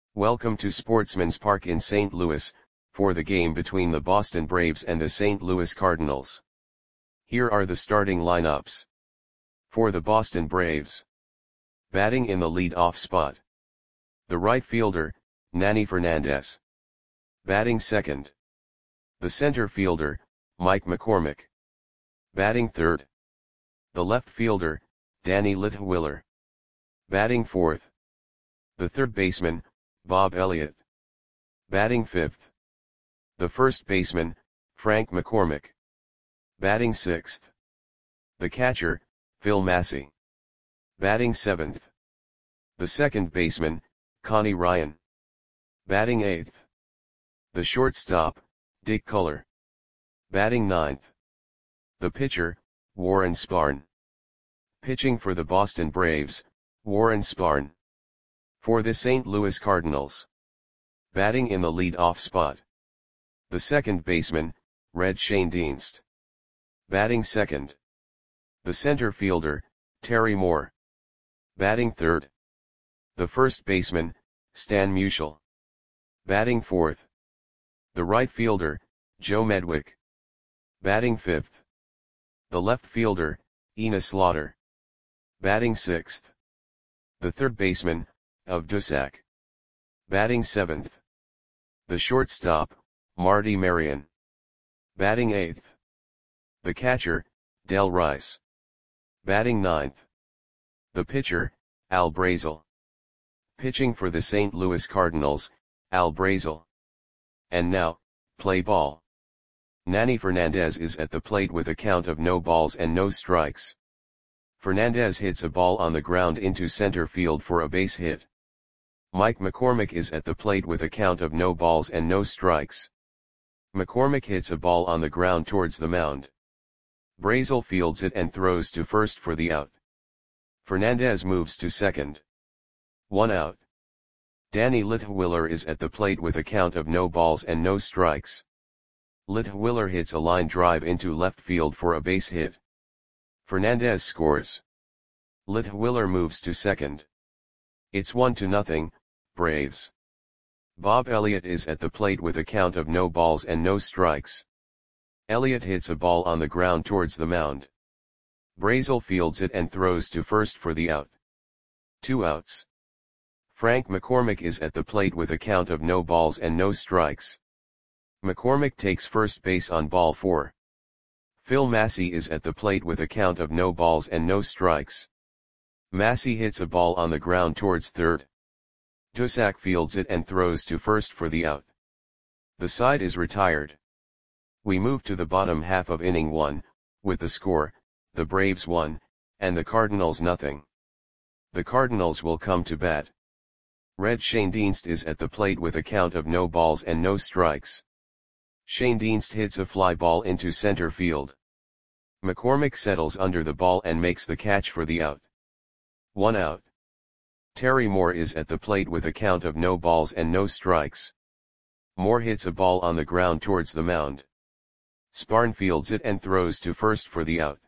Welcome to Sportsman's Park in St. Louis, for the game between the Boston Braves and the St. Louis Cardinals. Here are the starting lineups. For the Boston Braves. Batting in the lead-off spot. The right fielder, Nanny Fernandez. Batting second. The center fielder, Mike McCormick. Batting third. The left fielder, Danny Litwiler. Batting fourth. The third baseman, Bob Elliott. Batting fifth. The first baseman, Frank McCormick. Batting sixth. The catcher, Phil Massey. Batting seventh. The second baseman, Connie Ryan. Batting eighth. The shortstop, Dick Culler. Batting ninth. The pitcher, Warren Spahn. Pitching for the Boston Braves, Warren Spahn. For the St. Louis Cardinals. Batting in the lead-off spot. The second baseman, Red Schoendienst. Batting second. The center fielder, Terry Moore. Batting third. The first baseman, Stan Musial. Batting fourth. The right fielder, Joe Medwick. Batting fifth. The left fielder, Enos Slaughter. Batting sixth. The third baseman, Of Dusac. Batting seventh. The shortstop, Marty Marion. Batting eighth. The catcher, Del Rice. Batting ninth. The pitcher, Al Brazel. Pitching for the St. Louis Cardinals, Al Brazel. And now, play ball. Nanny Fernandez is at the plate with a count of no balls and no strikes. Fernandez hits a ball on the ground into center field for a base hit. Mike McCormick is at the plate with a count of no balls and no strikes. McCormick hits a ball on the ground towards the mound. Brazel fields it and throws to first for the out. Fernandez moves to second. 1 out. Danny Litwiler is at the plate with a count of no balls and no strikes. Litwiler hits a line drive into left field for a base hit. Fernandez scores. Litwiler moves to second. It's 1-0, Braves. Bob Elliott is at the plate with a count of no balls and no strikes. Elliott hits a ball on the ground towards the mound. Brazel fields it and throws to first for the out. 2 outs. Frank McCormick is at the plate with a count of no balls and no strikes. McCormick takes first base on ball 4. Phil Massey is at the plate with a count of no balls and no strikes. Massey hits a ball on the ground towards third. Dusac fields it and throws to first for the out. The side is retired. We move to the bottom half of inning 1, with the score, the Braves 1, and the Cardinals nothing. The Cardinals will come to bat. Red Schoendienst is at the plate with a count of no balls and no strikes. Schoendienst hits a fly ball into center field. McCormick settles under the ball and makes the catch for the out. 1 out. Terry Moore is at the plate with a count of no balls and no strikes. Moore hits a ball on the ground towards the mound. Spahn fields it and throws to first for the out.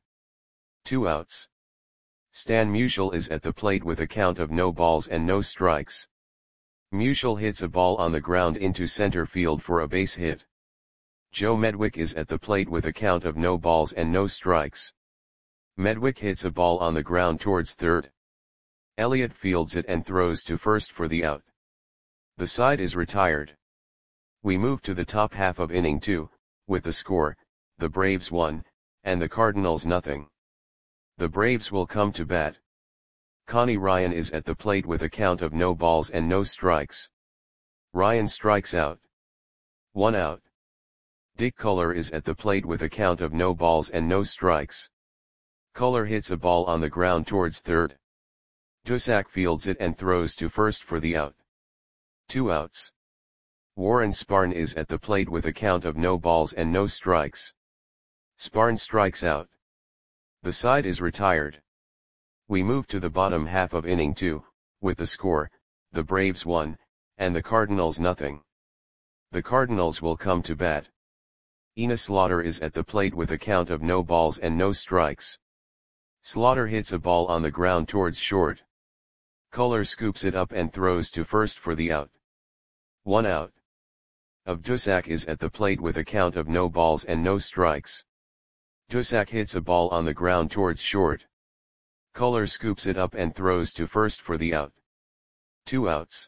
2 outs. Stan Musial is at the plate with a count of no balls and no strikes. Musial hits a ball on the ground into center field for a base hit. Joe Medwick is at the plate with a count of no balls and no strikes. Medwick hits a ball on the ground towards third. Elliott fields it and throws to first for the out. The side is retired. We move to the top half of inning 2, with the score, the Braves 1, and the Cardinals nothing. The Braves will come to bat. Connie Ryan is at the plate with a count of no balls and no strikes. Ryan strikes out. 1 out. Dick Culler is at the plate with a count of no balls and no strikes. Culler hits a ball on the ground towards third. Dusac fields it and throws to first for the out. 2 outs. Warren Spahn is at the plate with a count of no balls and no strikes. Spahn strikes out. The side is retired. We move to the bottom half of inning 2, with the score, the Braves 1, and the Cardinals nothing. The Cardinals will come to bat. Enos Slaughter is at the plate with a count of no balls and no strikes. Slaughter hits a ball on the ground towards short. Culler scoops it up and throws to first for the out. 1 out. Dusak is at the plate with a count of no balls and no strikes. Dusak hits a ball on the ground towards short. Color scoops it up and throws to first for the out. 2 outs.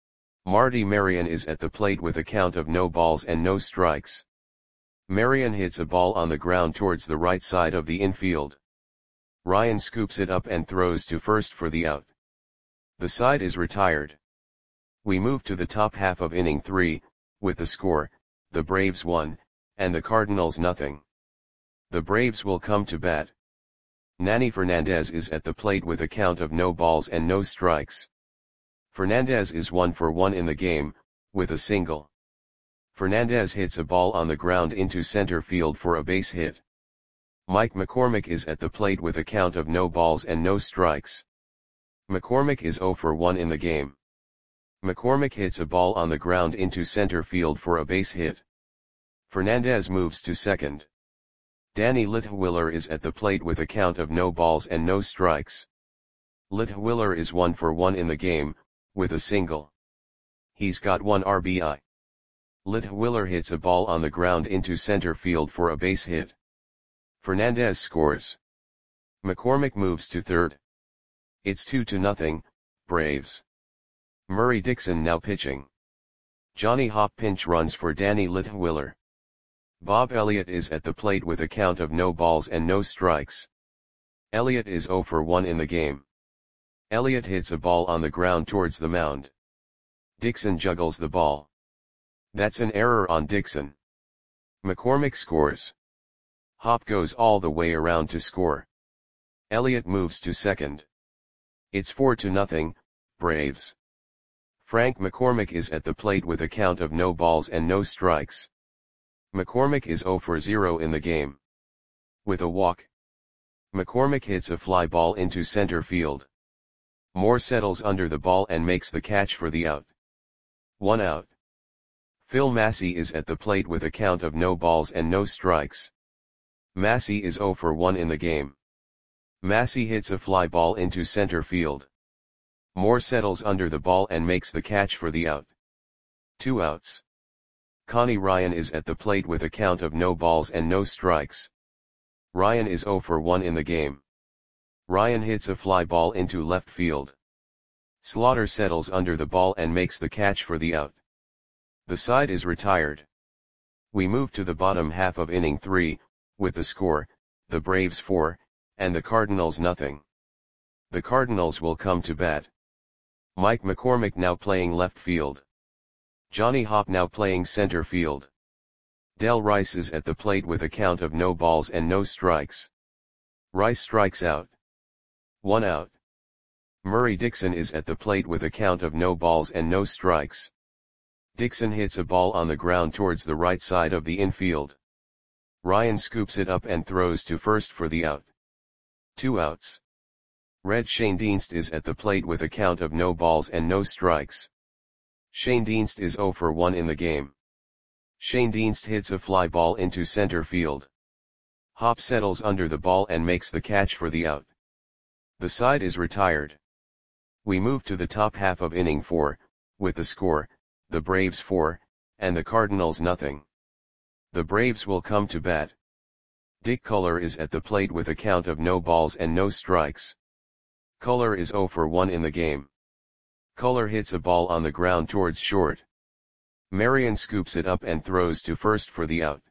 Marty Marion is at the plate with a count of no balls and no strikes. Marion hits a ball on the ground towards the right side of the infield. Ryan scoops it up and throws to first for the out. The side is retired. We move to the top half of inning 3, with the score, the Braves 1, and the Cardinals nothing. The Braves will come to bat. Nanny Fernandez is at the plate with a count of no balls and no strikes. Fernandez is 1 for 1 in the game, with a single. Fernandez hits a ball on the ground into center field for a base hit. Mike McCormick is at the plate with a count of no balls and no strikes. McCormick is 0 for 1 in the game. McCormick hits a ball on the ground into center field for a base hit. Fernandez moves to second. Danny Litwiller is at the plate with a count of no balls and no strikes. Litwiller is 1 for 1 in the game, with a single. He's got 1 RBI. Litwiller hits a ball on the ground into center field for a base hit. Fernandez scores. McCormick moves to third. It's 2-0, Braves. Murray Dixon now pitching. Johnny Hopp pinch runs for Danny Litwiller. Bob Elliott is at the plate with a count of no balls and no strikes. Elliott is 0 for 1 in the game. Elliott hits a ball on the ground towards the mound. Dixon juggles the ball. That's an error on Dixon. McCormick scores. Hopp goes all the way around to score. Elliott moves to second. It's 4-0, Braves. Frank McCormick is at the plate with a count of no balls and no strikes. McCormick is 0 for 0 in the game. With a walk. McCormick hits a fly ball into center field. Moore settles under the ball and makes the catch for the out. 1 out. Phil Massey is at the plate with a count of no balls and no strikes. Massey is 0 for 1 in the game. Massey hits a fly ball into center field. Moore settles under the ball and makes the catch for the out. 2 outs. Connie Ryan is at the plate with a count of no balls and no strikes. Ryan is 0 for 1 in the game. Ryan hits a fly ball into left field. Slaughter settles under the ball and makes the catch for the out. The side is retired. We move to the bottom half of inning 3, with the score, the Braves 4, and the Cardinals nothing. The Cardinals will come to bat. Mike McCormick now playing left field. Johnny Hopp now playing center field. Del Rice is at the plate with a count of no balls and no strikes. Rice strikes out. 1 out. Murray Dixon is at the plate with a count of no balls and no strikes. Dixon hits a ball on the ground towards the right side of the infield. Ryan scoops it up and throws to first for the out. 2 outs. Red Schoendienst is at the plate with a count of no balls and no strikes. Schoendienst is 0 for 1 in the game. Schoendienst hits a fly ball into center field. Hopp settles under the ball and makes the catch for the out. The side is retired. We move to the top half of inning 4, with the score, the Braves 4, and the Cardinals nothing. The Braves will come to bat. Dick Culler is at the plate with a count of no balls and no strikes. Culler is 0 for 1 in the game. Culler hits a ball on the ground towards short. Marion scoops it up and throws to first for the out.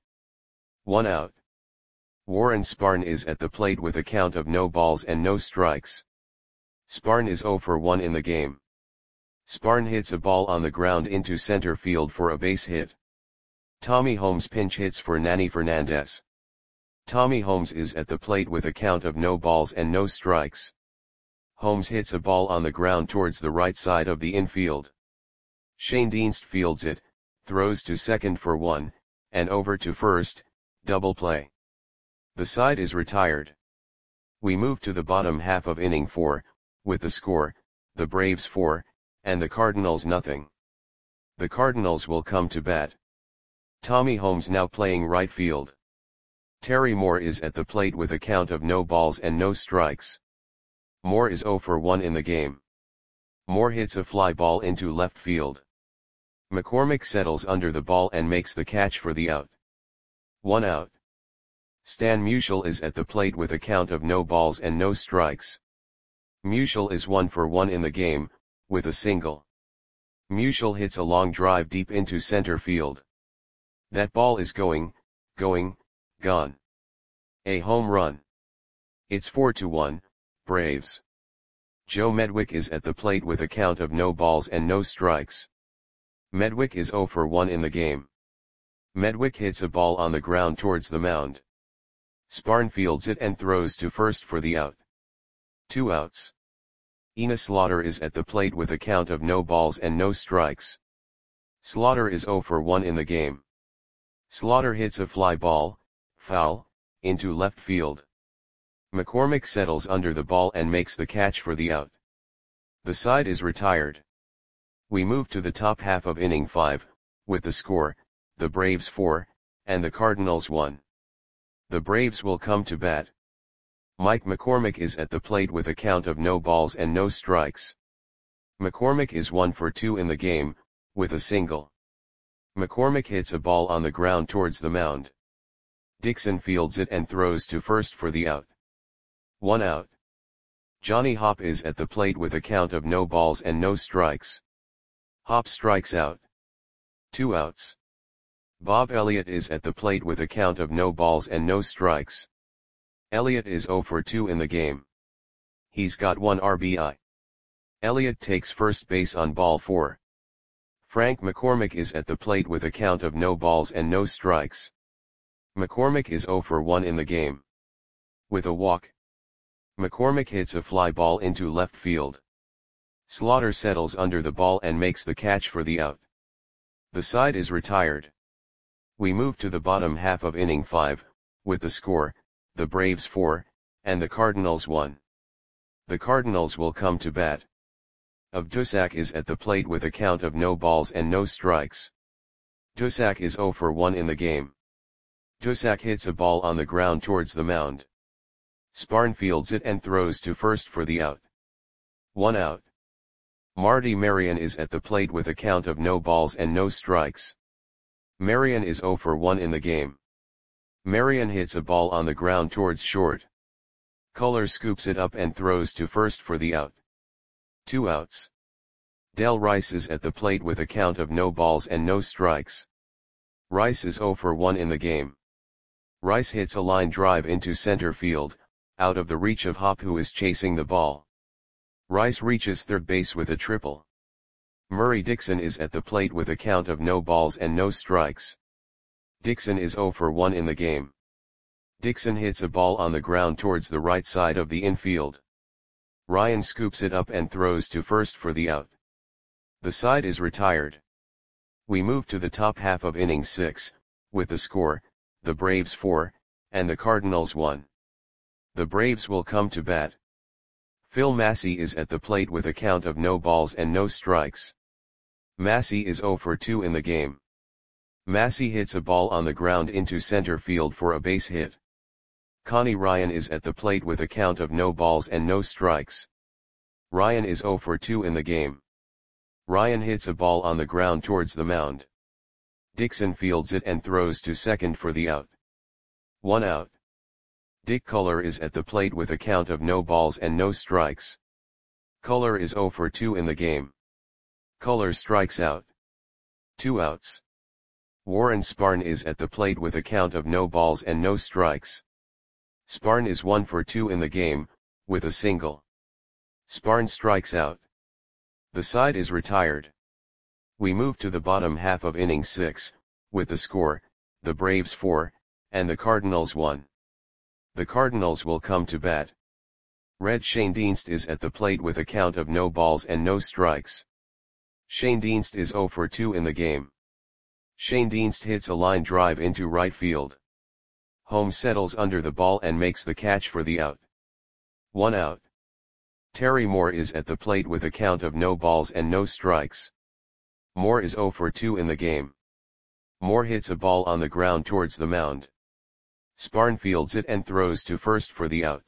1 out. Warren Sparn is at the plate with a count of no balls and no strikes. Sparn is 0 for 1 in the game. Sparn hits a ball on the ground into center field for a base hit. Tommy Holmes pinch hits for Nanny Fernandez. Tommy Holmes is at the plate with a count of no balls and no strikes. Holmes hits a ball on the ground towards the right side of the infield. Schoendienst fields it, throws to second for 1, and over to first, double play. The side is retired. We move to the bottom half of inning 4, with the score, the Braves 4, and the Cardinals nothing. The Cardinals will come to bat. Tommy Holmes now playing right field. Terry Moore is at the plate with a count of no balls and no strikes. Moore is 0 for 1 in the game. Moore hits a fly ball into left field. McCormick settles under the ball and makes the catch for the out. 1 out. Stan Musial is at the plate with a count of no balls and no strikes. Musial is 1 for 1 in the game, with a single. Musial hits a long drive deep into center field. That ball is gone. A home run. It's 4-1, Braves. Joe Medwick is at the plate with a count of no balls and no strikes. Medwick is 0 for 1 in the game. Medwick hits a ball on the ground towards the mound. Sparn fields it and throws to first for the out. 2 outs. Enos Slaughter is at the plate with a count of no balls and no strikes. Slaughter is 0 for 1 in the game. Slaughter hits a fly ball, foul, into left field. McCormick settles under the ball and makes the catch for the out. The side is retired. We move to the top half of inning 5, with the score, the Braves 4, and the Cardinals 1. The Braves will come to bat. Mike McCormick is at the plate with a count of no balls and no strikes. McCormick is 1 for 2 in the game, with a single. McCormick hits a ball on the ground towards the mound. Dixon fields it and throws to first for the out. 1 out. Johnny Hopp is at the plate with a count of no balls and no strikes. Hopp strikes out. 2 outs. Bob Elliott is at the plate with a count of no balls and no strikes. Elliott is 0 for 2 in the game. He's got 1 RBI. Elliott takes first base on ball 4. Frank McCormick is at the plate with a count of no balls and no strikes. McCormick is 0 for 1 in the game. With a walk. McCormick hits a fly ball into left field. Slaughter settles under the ball and makes the catch for the out. The side is retired. We move to the bottom half of inning 5, with the score, the Braves 4, and the Cardinals 1. The Cardinals will come to bat. Dusak is at the plate with a count of no balls and no strikes. Dusak is 0 for 1 in the game. Dusak hits a ball on the ground towards the mound. Sparn fields it and throws to first for the out. 1 out. Marty Marion is at the plate with a count of no balls and no strikes. Marion is 0 for 1 in the game. Marion hits a ball on the ground towards short. Culler scoops it up and throws to first for the out. 2 outs. Del Rice is at the plate with a count of no balls and no strikes. Rice is 0 for 1 in the game. Rice hits a line drive into center field, out of the reach of Hopp, who is chasing the ball. Rice reaches third base with a triple. Murray Dixon is at the plate with a count of no balls and no strikes. Dixon is 0 for 1 in the game. Dixon hits a ball on the ground towards the right side of the infield. Ryan scoops it up and throws to first for the out. The side is retired. We move to the top half of inning 6, with the score, the Braves 4, and the Cardinals 1. The Braves will come to bat. Phil Massey is at the plate with a count of no balls and no strikes. Massey is 0 for 2 in the game. Massey hits a ball on the ground into center field for a base hit. Connie Ryan is at the plate with a count of no balls and no strikes. Ryan is 0 for 2 in the game. Ryan hits a ball on the ground towards the mound. Dixon fields it and throws to second for the out. 1 out. Dick Culler is at the plate with a count of no balls and no strikes. Culler is 0 for 2 in the game. Culler strikes out. 2 outs. Warren Sparn is at the plate with a count of no balls and no strikes. Sparn is 1 for 2 in the game, with a single. Sparn strikes out. The side is retired. We move to the bottom half of inning 6, with the score, the Braves 4, and the Cardinals 1. The Cardinals will come to bat. Red Schoendienst is at the plate with a count of no balls and no strikes. Schoendienst is 0 for 2 in the game. Schoendienst hits a line drive into right field. Holmes settles under the ball and makes the catch for the out. 1 out. Terry Moore is at the plate with a count of no balls and no strikes. Moore is 0 for 2 in the game. Moore hits a ball on the ground towards the mound. Sparn fields it and throws to first for the out.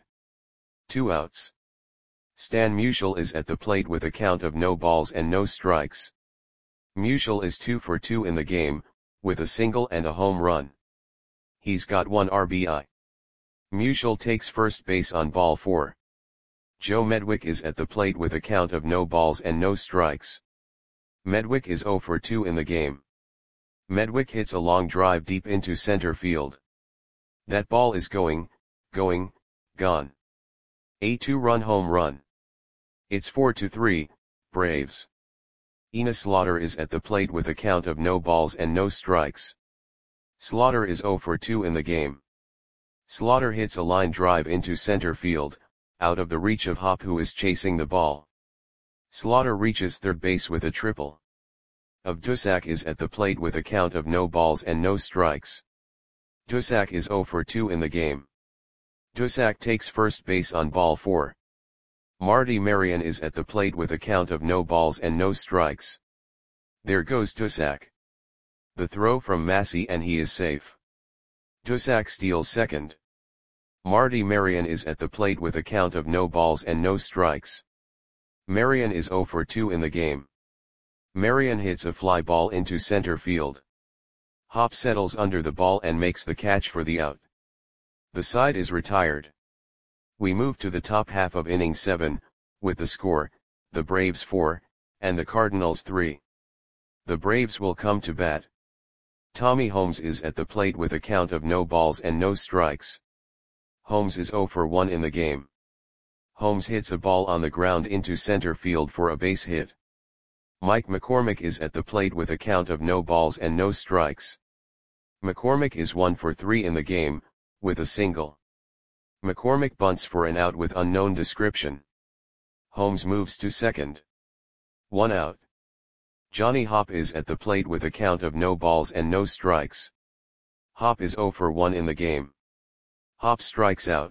2 outs. Stan Musial is at the plate with a count of no balls and no strikes. Musial is 2 for 2 in the game, with a single and a home run. He's got 1 RBI. Musial takes first base on ball 4. Joe Medwick is at the plate with a count of no balls and no strikes. Medwick is 0 for 2 in the game. Medwick hits a long drive deep into center field. That ball is gone. A 2-run home run. It's 4-3, Braves. Enos Slaughter is at the plate with a count of no balls and no strikes. Slaughter is 0 for 2 in the game. Slaughter hits a line drive into center field, out of the reach of Hop, who is chasing the ball. Slaughter reaches third base with a triple. Dusak is at the plate with a count of no balls and no strikes. Dusak is 0 for 2 in the game. Dusak takes first base on ball 4. Marty Marion is at the plate with a count of no balls and no strikes. There goes Dusak. The throw from Massey and he is safe. Dusak steals second. Marty Marion is at the plate with a count of no balls and no strikes. Marion is 0 for 2 in the game. Marion hits a fly ball into center field. Hop settles under the ball and makes the catch for the out. The side is retired. We move to the top half of inning 7, with the score, the Braves 4, and the Cardinals 3. The Braves will come to bat. Tommy Holmes is at the plate with a count of no balls and no strikes. Holmes is 0 for 1 in the game. Holmes hits a ball on the ground into center field for a base hit. Mike McCormick is at the plate with a count of no balls and no strikes. McCormick is 1 for 3 in the game, with a single. McCormick bunts for an out with unknown description. Holmes moves to second. 1 out. Johnny Hop is at the plate with a count of no balls and no strikes. Hop is 0 for 1 in the game. Hop strikes out.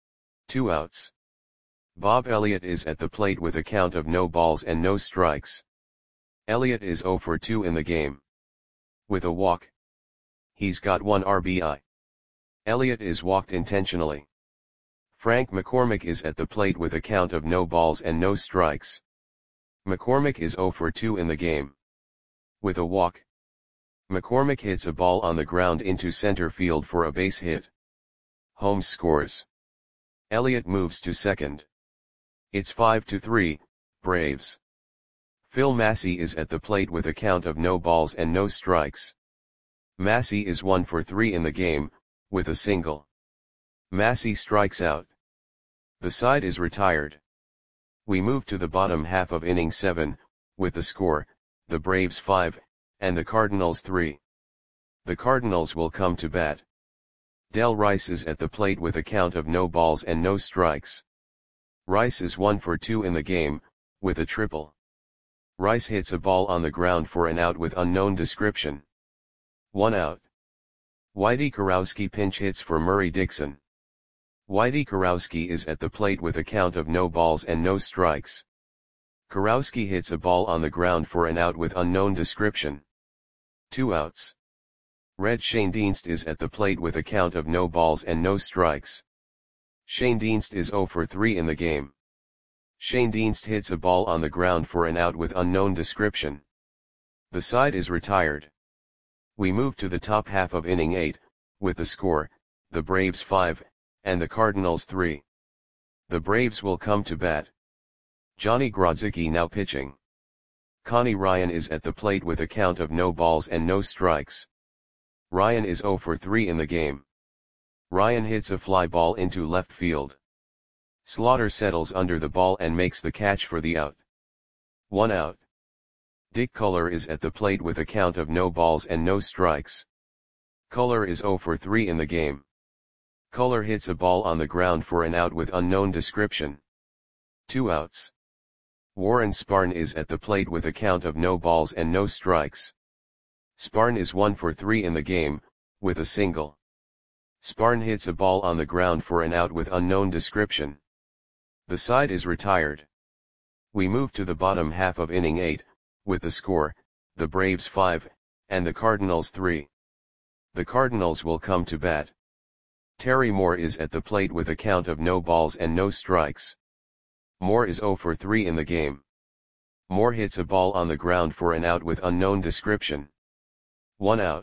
2 outs. Bob Elliott is at the plate with a count of no balls and no strikes. Elliott is 0 for 2 in the game. With a walk. He's got 1 RBI. Elliott is walked intentionally. Frank McCormick is at the plate with a count of no balls and no strikes. McCormick is 0 for 2 in the game. With a walk. McCormick hits a ball on the ground into center field for a base hit. Holmes scores. Elliott moves to second. It's 5-3, Braves. Phil Massey is at the plate with a count of no balls and no strikes. Massey is 1 for 3 in the game, with a single. Massey strikes out. The side is retired. We move to the bottom half of inning 7, with the score, the Braves 5, and the Cardinals 3. The Cardinals will come to bat. Del Rice is at the plate with a count of no balls and no strikes. Rice is 1 for 2 in the game, with a triple. Rice hits a ball on the ground for an out with unknown description. 1 out. Whitey Kurowski pinch hits for Murray Dixon. Whitey Kurowski is at the plate with a count of no balls and no strikes. Kurowski hits a ball on the ground for an out with unknown description. 2 outs. Red Schoendienst is at the plate with a count of no balls and no strikes. Schoendienst is 0 for 3 in the game. Schoendienst hits a ball on the ground for an out with unknown description. The side is retired. We move to the top half of inning 8, with the score, the Braves 5, and the Cardinals 3. The Braves will come to bat. Johnny Grodzicki now pitching. Connie Ryan is at the plate with a count of no balls and no strikes. Ryan is 0 for 3 in the game. Ryan hits a fly ball into left field. Slaughter settles under the ball and makes the catch for the out. 1 out. Dick Culler is at the plate with a count of no balls and no strikes. Culler is 0 for 3 in the game. Culler hits a ball on the ground for an out with unknown description. 2 outs. Warren Spahn is at the plate with a count of no balls and no strikes. Spahn is 1 for 3 in the game, with a single. Spahn hits a ball on the ground for an out with unknown description. The side is retired. We move to the bottom half of inning 8, with the score, the Braves 5, and the Cardinals 3. The Cardinals will come to bat. Terry Moore is at the plate with a count of no balls and no strikes. Moore is 0 for 3 in the game. Moore hits a ball on the ground for an out with unknown description. 1 out.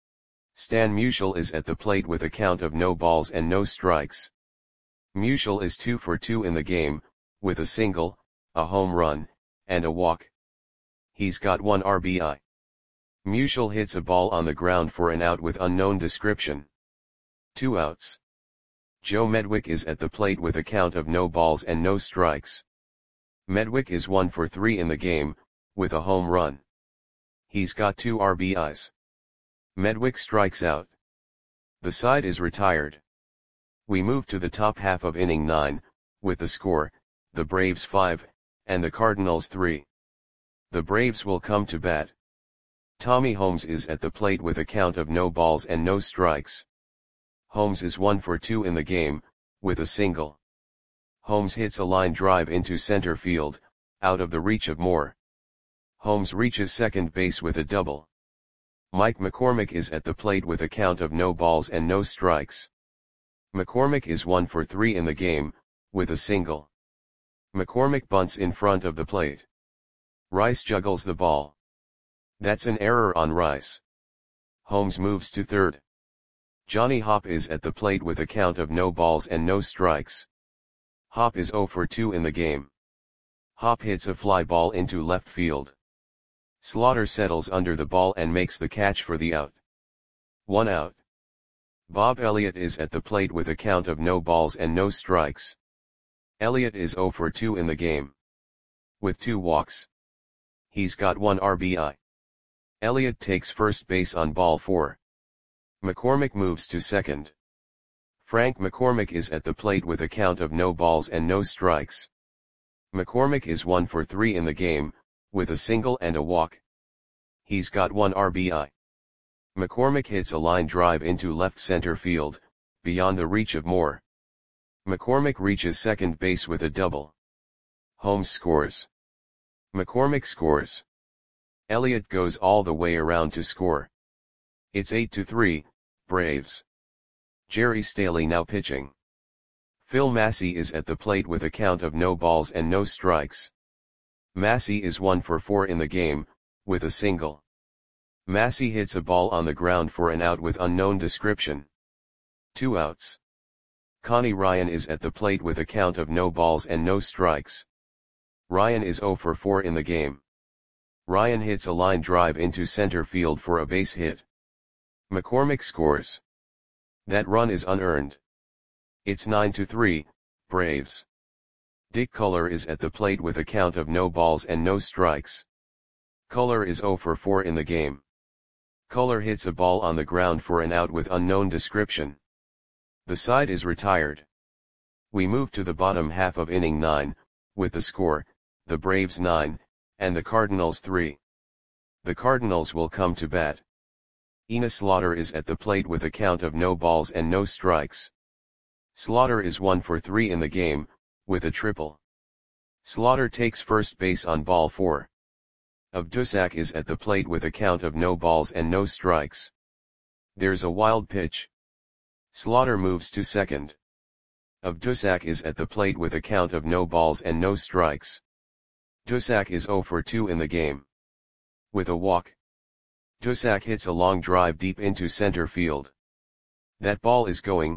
Stan Musial is at the plate with a count of no balls and no strikes. Musial is 2 for 2 in the game, with a single, a home run, and a walk. He's got 1 RBI. Musial hits a ball on the ground for an out with unknown description. 2 outs. Joe Medwick is at the plate with a count of no balls and no strikes. Medwick is 1 for 3 in the game, with a home run. He's got 2 RBIs. Medwick strikes out. The side is retired. We move to the top half of inning 9, with the score, the Braves 5, and the Cardinals 3. The Braves will come to bat. Tommy Holmes is at the plate with a count of no balls and no strikes. Holmes is 1 for 2 in the game, with a single. Holmes hits a line drive into center field, out of the reach of Moore. Holmes reaches second base with a double. Mike McCormick is at the plate with a count of no balls and no strikes. McCormick is 1 for 3 in the game, with a single. McCormick bunts in front of the plate. Rice juggles the ball. That's an error on Rice. Holmes moves to third. Johnny Hopp is at the plate with a count of no balls and no strikes. Hopp is 0 for 2 in the game. Hopp hits a fly ball into left field. Slaughter settles under the ball and makes the catch for the out. 1 out. Bob Elliott is at the plate with a count of no balls and no strikes. Elliott is 0 for 2 in the game. With 2 walks. He's got 1 RBI. Elliott takes first base on ball 4. McCormick moves to second. Frank McCormick is at the plate with a count of no balls and no strikes. McCormick is 1 for 3 in the game, with a single and a walk. He's got 1 RBI. McCormick hits a line drive into left center field, beyond the reach of Moore. McCormick reaches second base with a double. Holmes scores. McCormick scores. Elliott goes all the way around to score. It's 8-3, Braves. Jerry Staley now pitching. Phil Massey is at the plate with a count of no balls and no strikes. Massey is 1 for 4 in the game, with a single. Massey hits a ball on the ground for an out with unknown description. 2 outs. Connie Ryan is at the plate with a count of no balls and no strikes. Ryan is 0 for 4 in the game. Ryan hits a line drive into center field for a base hit. McCormick scores. That run is unearned. It's 9-3, Braves. Dick Culler is at the plate with a count of no balls and no strikes. Culler is 0 for 4 in the game. Culler hits a ball on the ground for an out with unknown description. The side is retired. We move to the bottom half of inning 9, with the score, the Braves 9, and the Cardinals 3. The Cardinals will come to bat. Enos Slaughter is at the plate with a count of no balls and no strikes. Slaughter is 1 for 3 in the game, with a triple. Slaughter takes first base on ball 4. Dusak is at the plate with a count of no balls and no strikes. There's a wild pitch. Slaughter moves to second. Dusak is at the plate with a count of no balls and no strikes. Dusak is 0 for 2 in the game. With a walk. Dusak hits a long drive deep into center field. That ball is going,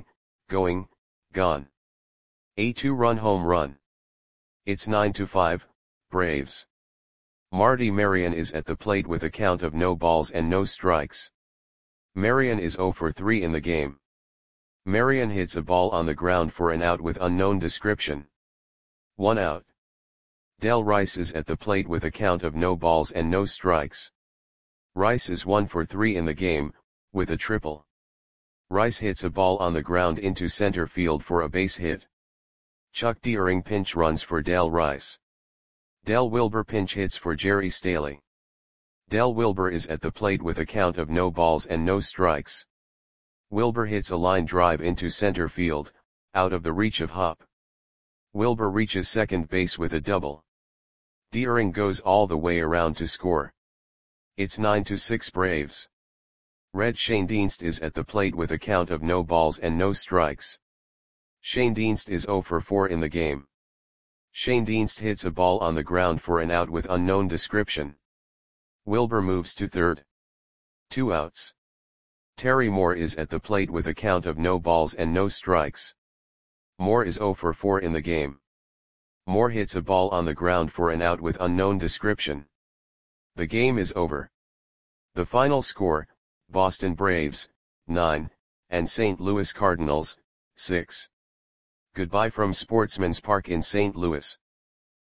gone. A 2-run home run. It's 9-5, Braves. Marty Marion is at the plate with a count of no balls and no strikes. Marion is 0 for 3 in the game. Marion hits a ball on the ground for an out with unknown description. 1 out. Del Rice is at the plate with a count of no balls and no strikes. Rice is 1 for 3 in the game, with a triple. Rice hits a ball on the ground into center field for a base hit. Chuck Deering pinch runs for Del Rice. Del Wilbur pinch hits for Jerry Staley. Del Wilbur is at the plate with a count of no balls and no strikes. Wilbur hits a line drive into center field, out of the reach of Hopp. Wilbur reaches second base with a double. Deering goes all the way around to score. It's 9-6 Braves. Red Schoendienst is at the plate with a count of no balls and no strikes. Schoendienst is 0 for 4 in the game. Shane Dienst hits a ball on the ground for an out with unknown description. Wilbur moves to third. 2 outs. Terry Moore is at the plate with a count of no balls and no strikes. Moore is 0 for 4 in the game. Moore hits a ball on the ground for an out with unknown description. The game is over. The final score, Boston Braves, 9, and St. Louis Cardinals, 6. Goodbye from Sportsman's Park in St. Louis.